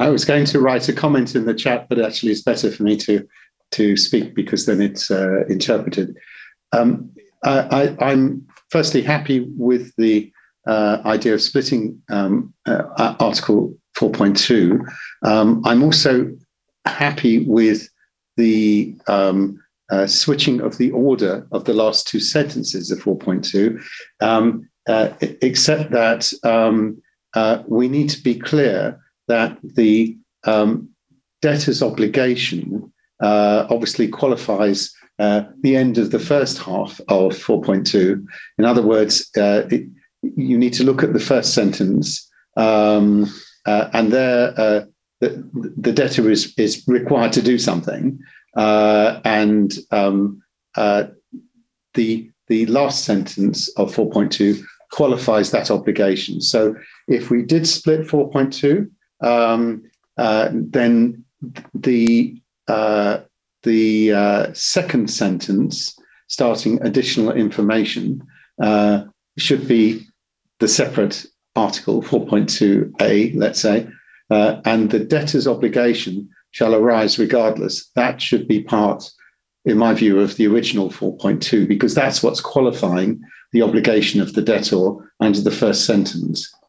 I was going to write a comment in the chat, but actually it's better for me to speak because then it's interpreted. I'm firstly happy with the idea of splitting Article 4.2. I'm also happy with the switching of the order of the last two sentences of 4.2, except that we need to be clear that the debtor's obligation obviously qualifies the end of the first half of 4.2. In other words, you need to look at the first sentence, and there the debtor is required to do something, and the last sentence of 4.2 qualifies that obligation. So if we did split 4.2, then the second sentence, starting additional information, should be the separate article 4.2a, let's say, and the debtor's obligation shall arise regardless. That should be part, in my view, of the original 4.2, because that's what's qualifying the obligation of the debtor under the first sentence.